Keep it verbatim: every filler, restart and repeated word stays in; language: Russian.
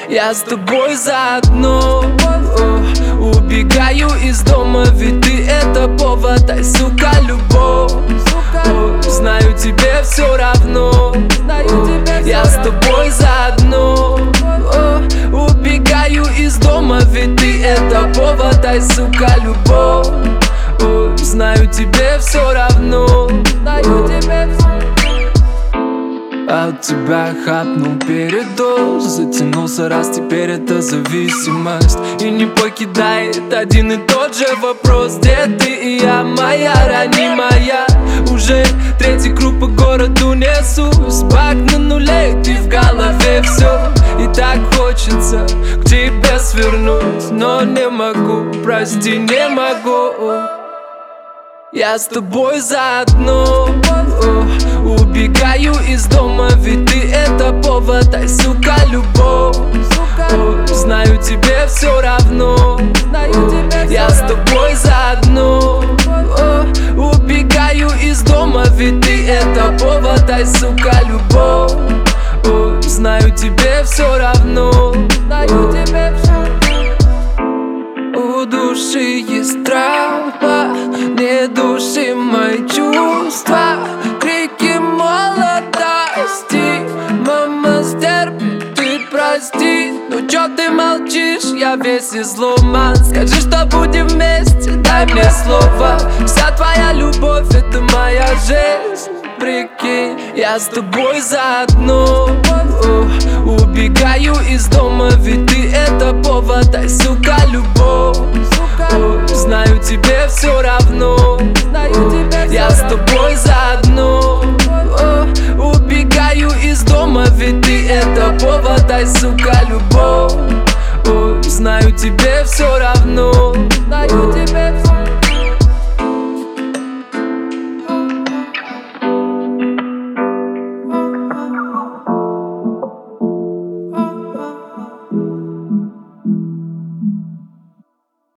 Я с тобой заодно. Убегаю из дома, ведь ты это повод, ай, сука, любовь. О, знаю, тебе все равно. О, я с тобой заодно. О, убегаю из дома, ведь ты это повод, ай, сука, любовь. О, знаю, тебе все равно. Знаю, тебе все. А от тебя хапнул передоз, затянулся раз, теперь это зависимость. И не покидает один и тот же вопрос: где ты и я, моя ранимая? Уже третий круг по городу несусь, бак на нуле, ты в голове все. И так хочется к тебе свернуть, но не могу, прости, не могу. Я с тобой заодно. Убегаю из дома, ведь ты это повод, ай, сука, любовь. О, знаю, тебе все равно. Я с тобой заодно. О, убегаю из дома, ведь ты это повод, ай, сука, любовь. О, знаю, тебе все равно. Знаю, тебе все равно. У души есть травма, не души мои чувства. Крики молодости, мама стерпит, ты прости. Ну чё ты молчишь, я весь изломан. Скажи, что будем вместе, дай мне слово. Вся твоя любовь, это моя жизнь. Прикинь, я с тобой заодно. О, убегаю из дома, ведь ты это повод, ай, сука, любовь. О, знаю, тебе все равно. Я с тобой заодно. О, убегаю из дома, ведь ты это повод, ай, сука, любовь. О, знаю, тебе все равно.